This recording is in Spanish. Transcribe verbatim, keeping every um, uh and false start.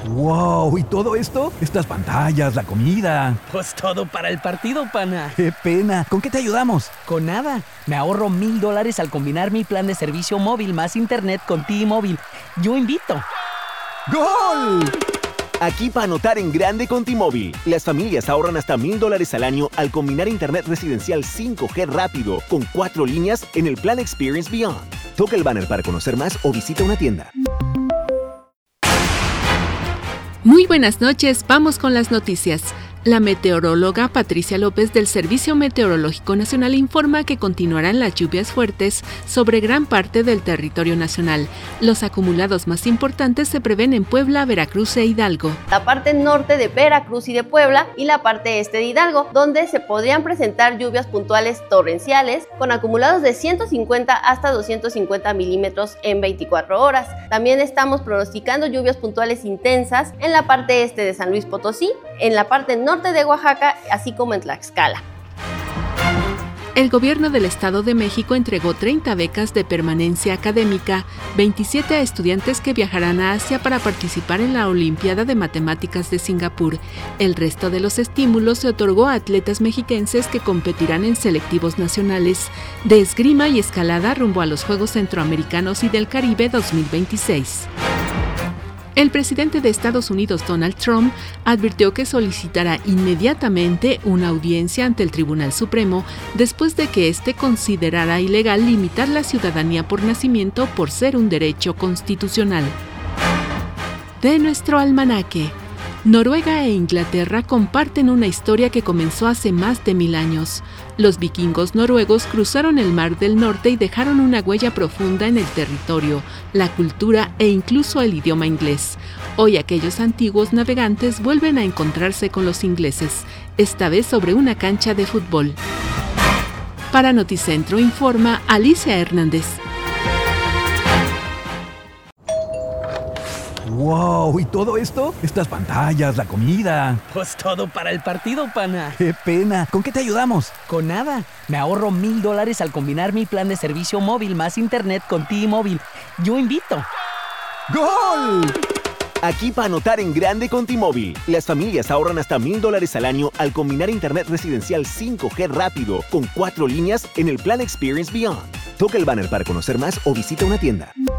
¡Wow! ¿Y todo esto? Estas pantallas, la comida. Pues todo para el partido, pana. ¡Qué pena! ¿Con qué te ayudamos? Con nada. Me ahorro mil dólares al combinar mi plan de servicio móvil más internet con T-Mobile. Yo invito. ¡Gol! Aquí para anotar en grande con T-Mobile. Las familias ahorran hasta mil dólares al año al combinar internet residencial cinco G rápido con cuatro líneas en el plan Experience Beyond. Toca el banner para conocer más o visita una tienda. Muy buenas noches, vamos con las noticias. La meteoróloga Patricia López del Servicio Meteorológico Nacional informa que continuarán las lluvias fuertes sobre gran parte del territorio nacional. Los acumulados más importantes se prevén en Puebla, Veracruz e Hidalgo. La parte norte de Veracruz y de Puebla y la parte este de Hidalgo, donde se podrían presentar lluvias puntuales torrenciales con acumulados de ciento cincuenta hasta doscientos cincuenta milímetros en veinticuatro horas. También estamos pronosticando lluvias puntuales intensas en la parte este de San Luis Potosí, en la parte norte norte de Oaxaca, así como en Tlaxcala. El gobierno del Estado de México entregó treinta becas de permanencia académica, veintisiete a estudiantes que viajarán a Asia para participar en la Olimpiada de Matemáticas de Singapur. El resto de los estímulos se otorgó a atletas mexiquenses que competirán en selectivos nacionales de esgrima y escalada rumbo a los Juegos Centroamericanos y del Caribe dos mil veintiséis. El presidente de Estados Unidos, Donald Trump, advirtió que solicitará inmediatamente una audiencia ante el Tribunal Supremo después de que éste considerara ilegal limitar la ciudadanía por nacimiento por ser un derecho constitucional. De nuestro almanaque. Noruega e Inglaterra comparten una historia que comenzó hace más de mil años. Los vikingos noruegos cruzaron el Mar del Norte y dejaron una huella profunda en el territorio, la cultura e incluso el idioma inglés. Hoy aquellos antiguos navegantes vuelven a encontrarse con los ingleses, esta vez sobre una cancha de fútbol. Para Noticentro informa Alicia Hernández. ¡Wow! ¿Y todo esto? Estas pantallas, la comida. Pues todo para el partido, pana. ¡Qué pena! ¿Con qué te ayudamos? Con nada. Me ahorro mil dólares al combinar mi plan de servicio móvil más internet con T-Mobile. Yo invito. ¡Gol! Aquí para anotar en grande con T-Mobile. Las familias ahorran hasta mil dólares al año al combinar internet residencial cinco G rápido con cuatro líneas en el plan Experience Beyond. Toca el banner para conocer más o visita una tienda.